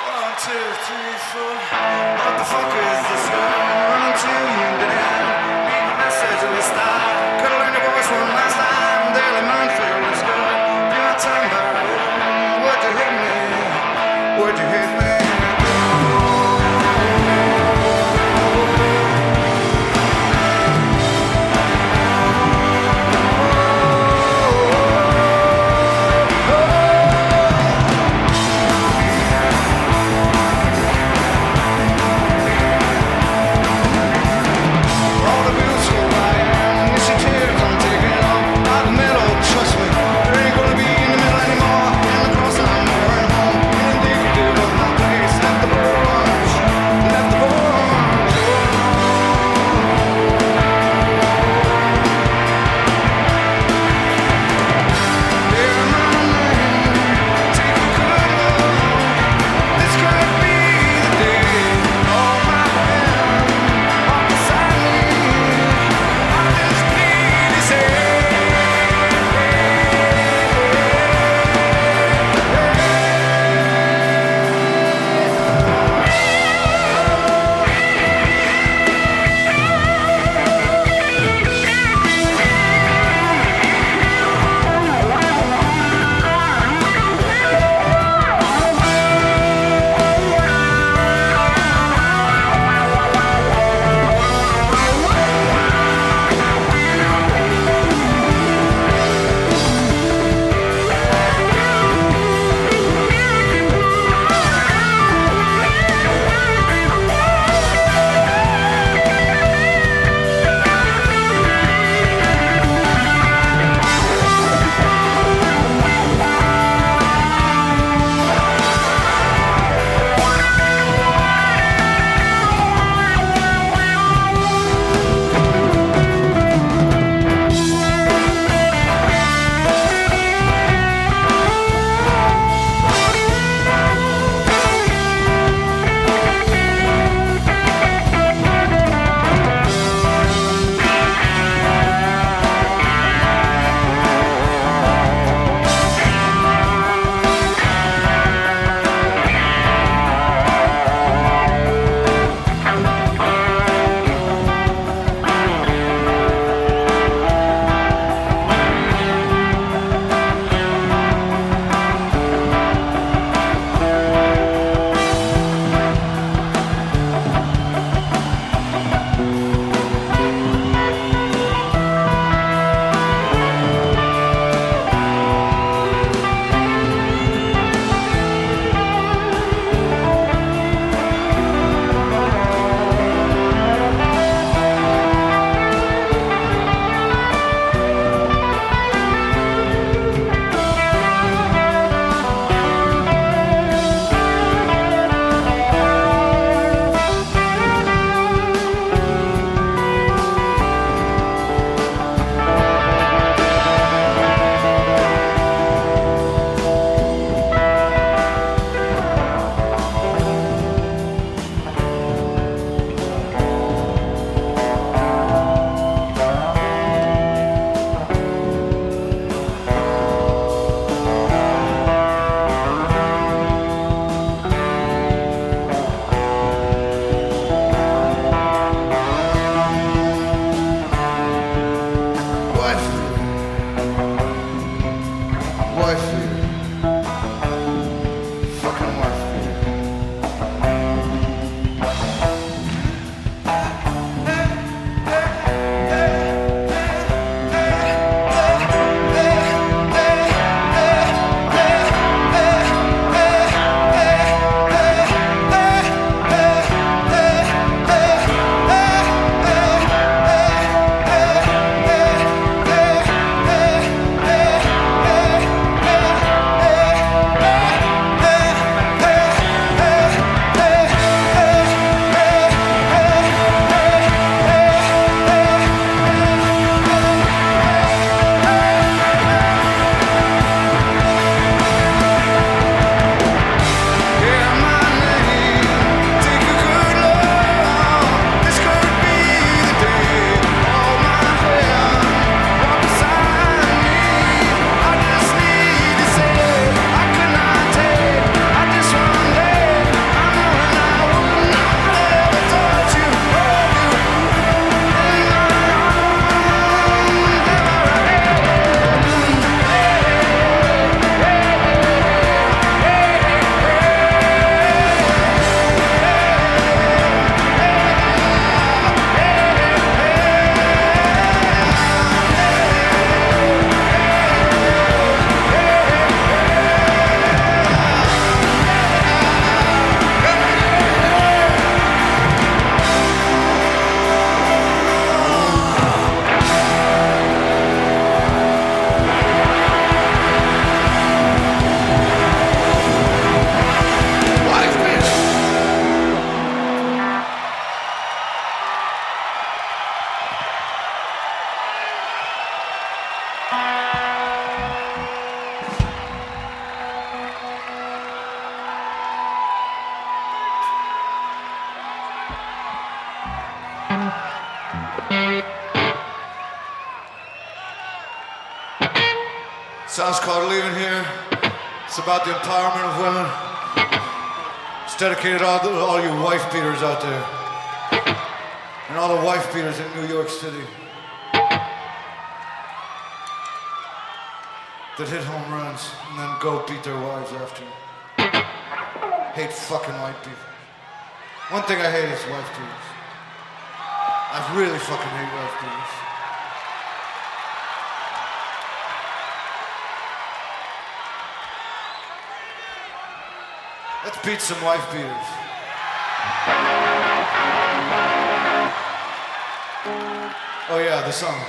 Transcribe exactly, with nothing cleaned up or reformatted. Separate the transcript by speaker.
Speaker 1: One, two, three, four. What the fuck is this girl? Run to you down. Leave a message in the style. Could've learned your voice one last time. Daily Mindfield is good. Be my time by. Would you hit me? Would you hit me? Trust me. Song's called Leaving Here. It's about the empowerment of women. It's dedicated to all, the, all you wife beaters out there. And all the wife beaters in New York City. That hit home runs and then go beat their wives after. Hate fucking white people. One thing I hate is wife beaters. I really fucking hate wife beaters. Let's beat some wife beaters. Oh yeah, the song.